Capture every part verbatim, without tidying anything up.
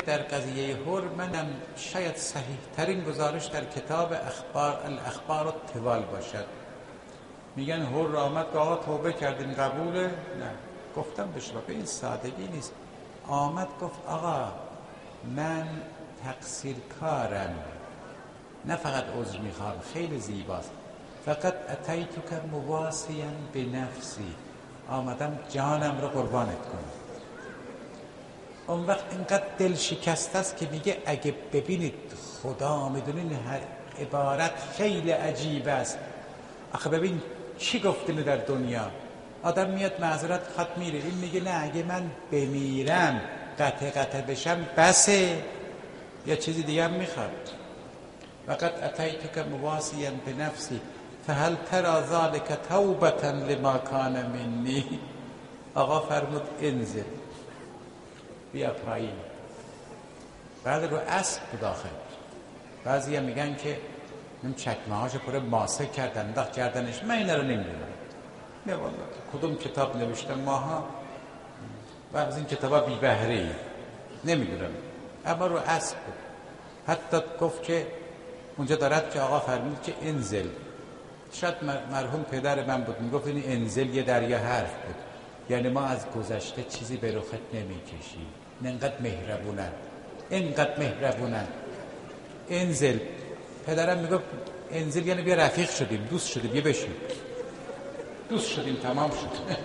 در قضیه هور منم شاید صحیح ترین گزارش در کتاب اخبار الاخبار الطوال باشد. میگن هور را آمد که آقا توبه کردیم قبوله؟ نه. گفتم به شما به این سادگی نیست. آمد گفت آقا من تقصیر کارم، نه فقط عذر میخوام، خیلی زیباست، فقط اتیتو که مواسیا به نفسی، آمدم جانم رو قربانت کنم. اون وقت اینقدر دل شکسته است که میگه اگه ببینید خدا میدونین هر عبارت خیلی عجیب است. آخه ببین چی گفتنه در دنیا، آدم میاد معذرت خط میره، این میگه نه اگه من بمیرم قطع قطع بشم بسه، یا چیزی دیگه هم میخواد. وقد اتیتک مواسیا بنفسی فهل ترى ذلك توبة لما کان منی. آقا فرمود انزل، بیا پایین. بعد رو اسب بود آخر. بعضی هم میگن که این چکمه هاشو پر ماسه کردن انداخت کردنش، من این رو نمیدونم، نه والله کدوم کتاب نوشتم ماها و از این کتابا بی بهره ای نمیدونم، اما رو اسب بود. حتی گفت که اونجا دارد که آقا فرمود که انزل، شاید مرحوم پدر من بود میگفت این انزل یه دریا حرف بود، یعنی ما از گذشته چیزی به رخت نمیکشیم، اینقدر مهربونن، اینقدر مهربونن. انزل، پدرم میگفت انزل یعنی بیا رفیق شدیم، دوست شدیم، بیا بشین، دوست شدیم، تمام شد.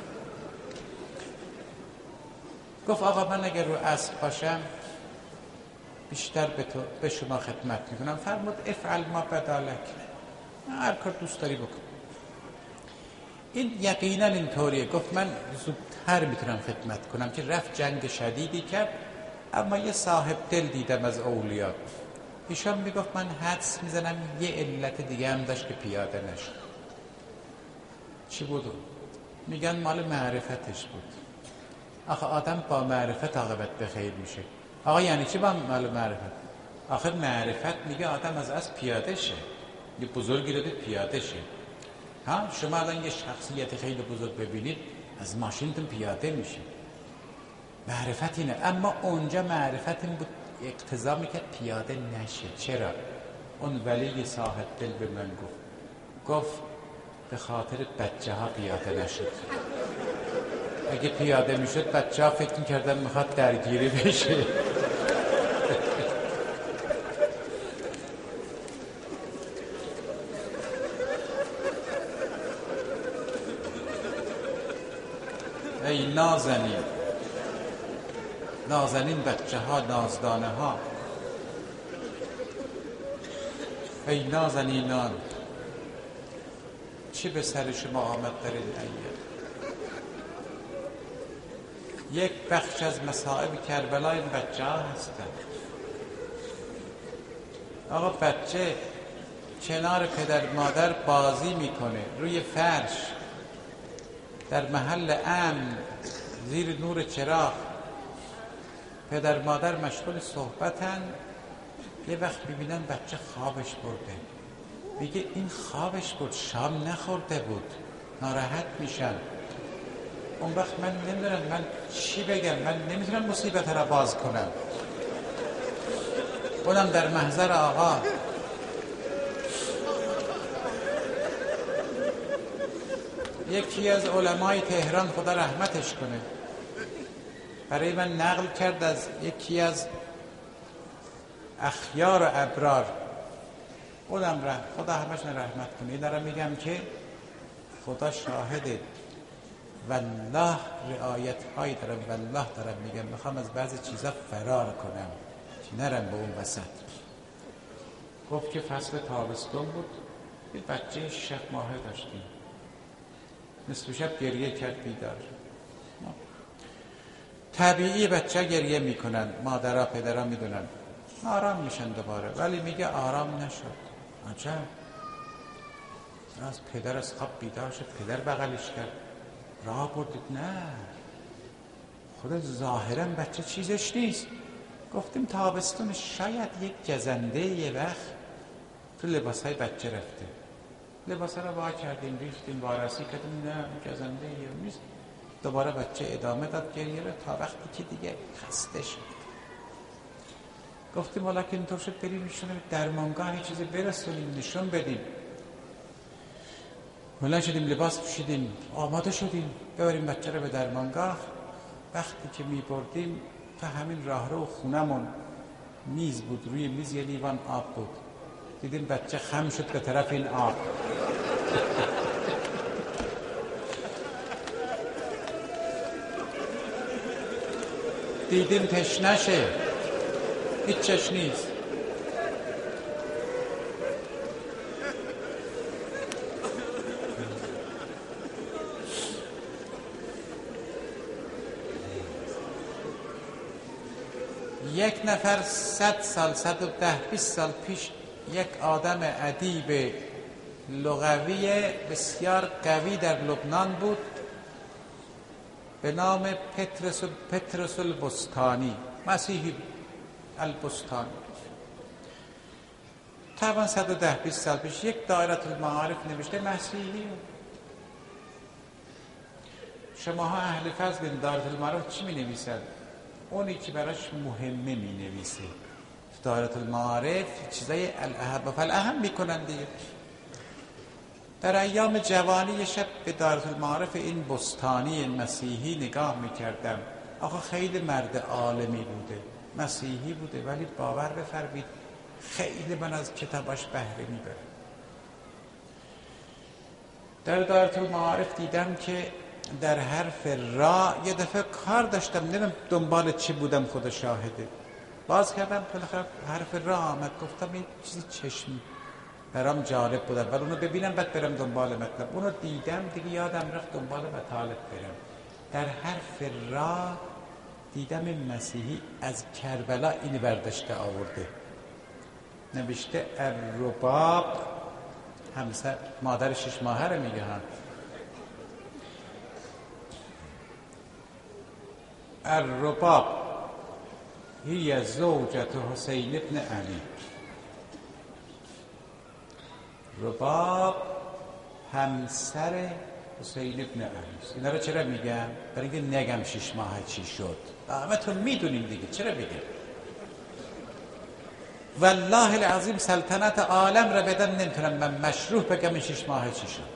گفت آقا من اگر رو اسب باشم بیشتر به تو به شما خدمت میکنم. فرمود افعل ما بدالک، هر کار دوست داری بکن. این یقینا اینطوریه. گفت من زودتر میتونم خدمت کنم، که رفت جنگ شدیدی کرد اما یه صاحب دل دیدم از اولیا. ایشان میگفت من حدس میزنم یه علت دیگه هم داشت که پیاده نشد. چی بود؟ میگن مال معرفتش بود. آخه آدم با معرفت عاقبت به خیر میشه. آقا یعنی چی با مال معرفت؟ آخه معرفت میگه آدم از از پیاده شه، یه بزرگی رو دید پیاده شه. ها شما الان یه شخصیت خیلی بزرگ ببینید از ماشینتون پیاده میشید، معرفت اینه. اما اونجا معرفت این بود اقتضا میکرد پیاده نشه. چرا؟ اون ولی صاحب دل به من گفت گفت به خاطر بچه ها پیاده نشد. اگه پیاده میشد بچه ها فکر میکردن میخواد درگیری بشه. ای نازنین، نازنین بچه ها، نازدانه ها، ای نازنینان چی به سر شما آمد در این ایام؟ یک بخش از مصائب کربلا این بچه ها هستن. آقا بچه کنار پدر مادر بازی میکنه روی فرش در محل امن زیر نور چراغ، پدر مادر مشغول صحبتن، یه وقت ببینن بچه خوابش برده، میگه این خوابش برد، شام نخورده بود، ناراحت میشن. اون وقت من نمیدونم من چی بگم، من نمیتونم مصیبت را باز کنم. اونم در محضر آقا. یکی از علمای تهران خدا رحمتش کنه برای من نقل کرد از یکی از اخیار و ابرار، اونم رحم خدا همشون رحمت کنه. دارم میگم که خدا شاهده، والله رعایت هایی دارم، والله دارم میگم میخوام از بعضی چیزا فرار کنم که نرم به اون وسط. گفت که فصل تابستون بود، یه بچه شش ماهه داشتیم، نصف شب گریه کرد بیدار. طبیعی بچه گریه میکنن، مادرها پدرها میدونن، آرام میشن دوباره، ولی میگه آرام نشد. عجب، از پدر از خواب بیدار شد، پدر بغلش کرد، راه بردید، نه خود ظاهرا بچه چیزش نیست. گفتیم تابستون شاید یک گزنده یه وقت تو لباسهای بچه رفته، لباس رو وا کردیم ریختیم وارسی کردیم، نه گزنده یه نیست. دوباره بچه ادامه داد گریه رو تا وقتی که دیگه خسته شد. گفتیم حالا که اینطور شد بریم ایشونه درمانگاه یه چیزی برسونیم نشون بدیم. بلند شدیم لباس پوشیدیم آماده شدیم ببریم بچه رو به درمانگاه. وقتی که می بردیم تا همین راهرو خونمون میز بود، روی میز یه لیوان آب بود، دیدیم بچه خم شد به طرف این آب. دیدیم تشنشه، هیچ چش نیست. یک نفر صد سال صد و ده بیست سال پیش یک آدم ادیب لغوی بسیار قوی در لبنان بود به نام پترس پترس البستانی، مسیحی البستانی. طبعا صد و ده بیست سال پیش یک دایره المعارف نوشته مسیحی. شماها اهل فضل دایره المعارف چی می نویسند؟ اونی که براش مهمه می نویسه. دایره المعارف چیزای الاهم فالاهم میکنن دیگه. در ایام جوانی یه شب به دایره المعارف این بستانی مسیحی نگاه میکردم. آقا خیلی مرد عالمی بوده، مسیحی بوده، ولی باور بفرمید خیلی من از کتاباش بهره میبرم. در دایره المعارف دیدم که در حرف را یه دفعه کار داشتم، نمیدونم دنبال چی بودم، خدا شاهده. باز کردم بالاخره حرف را آمد، گفتم این چیزی چشمی برام جالب بود، ولی اونو ببینم بعد برم دنبال مطلب. اونو دیدم دیگه یادم رفت دنبال مطالب برم. در حرف را دیدم این مسیحی از کربلا اینو برداشته آورده، نوشته الرباب، همسر مادر شش ماهه رو میگه ها. الرباب هی زوجت حسین ابن علی. رباب همسر حسین ابن علی. اینا رو چرا میگم؟ برای اینکه نگم شش ماه چی شد، همتون میدونیم دیگه، چرا بگم؟ والله العظیم سلطنت عالم را بدن نمیتونم من مشروع بگم شش ماه چی شد.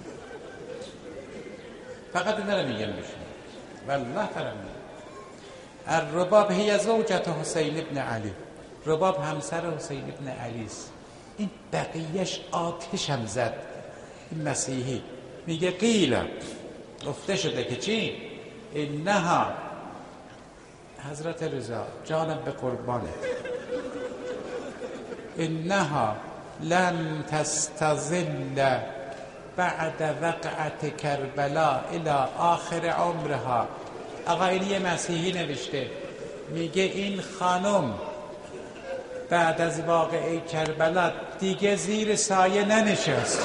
فقط اینا رو میگم بشون، والله فرم میگم. الرباب هی زوجت حسین ابن علی. رباب همسر حسین ابن علی است. این بقیهش آتش هم زد. این مسیحی میگه قیل، گفته شده که چی؟ اینها، حضرت رضا جانم به قربانه، اینها لن تستظل بعد وقعت کربلا الى آخر عمرها. آقا این یه مسیحی نوشته، میگه این خانم بعد از واقعه کربلا دیگه زیر سایه ننشست.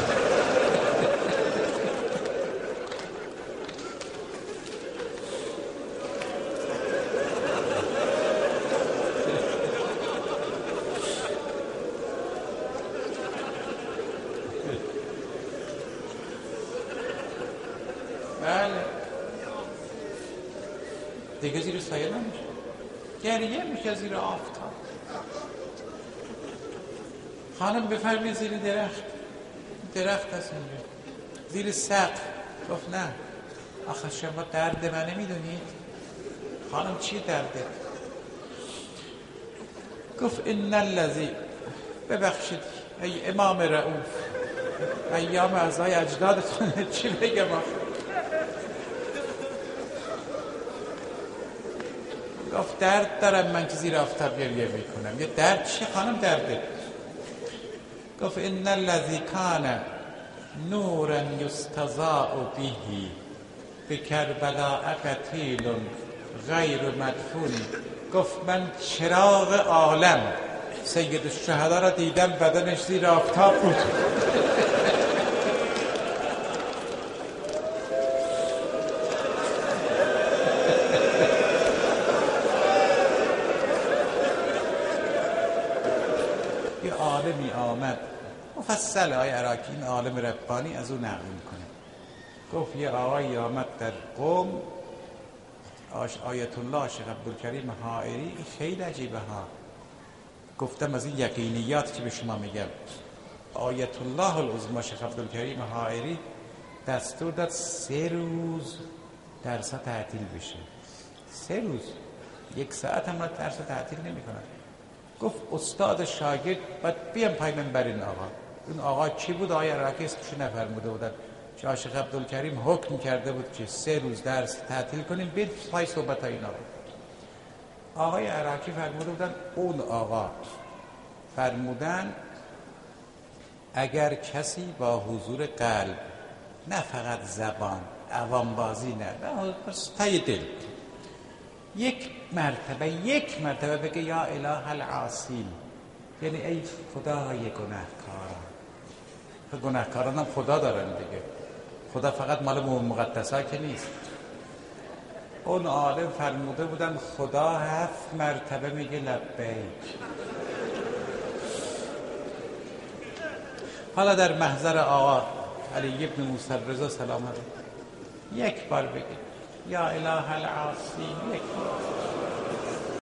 بله دیگه زیر سایه نمیشه، گریه میشه زیر آفتاب. خانم بفرمید زیر درخت، درخت هست اینجا، زیر سقف. گفت نه. آخه شما درد من نمیدونید؟ خانم چی درده؟ گفت ان الذی، ببخشید ای امام رؤوف، ایام اعضای اجدادتون چی بگم آخه؟ گفت درد دارم من که زیر آفتاب گریه میکنم. یه درد چیه خانم درده؟ گفت ان الذی کان نورا یستضاء به بکربلاء قتیل غیر مدفون. گفت من چراغ عالم سید الشهدا را دیدم، بدنش زیر آفتاب بود. یه عالمی آمد مفصل، های عراقی این عالم ربانی از او نقل میکنه. گفت یه آقایی آمد در قم، آیت الله شیخ عبدالکریم حائری، خیلی عجیبه ها. گفتم از این یقینیات که به شما میگم، آیت الله العظما شیخ عبدالکریم حائری دستور داد سه روز درس تعطیل بشه. سه روز، یک ساعت هم درس تعطیل نمی کنن. گفت استاد شاگرد باید بیام پای منبر این آقا. اون آقا چی بود؟ آقای عراقی اسمشو نفرموده بودن. شاه شیخ عبدالکریم حکم کرده بود که سه روز درس تعطیل کنیم، بید پای صحبت های این آقا. آقای عراقی فرموده بودن، اون آقا فرمودن اگر کسی با حضور قلب، نه فقط زبان، عوام بازی نه، نه تای دل، یک مرتبه یک مرتبه بگه یا اله العاصین، یعنی ای خدای گناهکاران. گناهکاران هم خدا دارن دیگه، خدا فقط مال مقدسا که نیست. اون عالم فرموده بودن خدا هفت مرتبه میگه لبیک. حالا در محضر آقا علی ابن موسی رضا سلام علیه یک بار بگید یا اله العاصین، یک بار.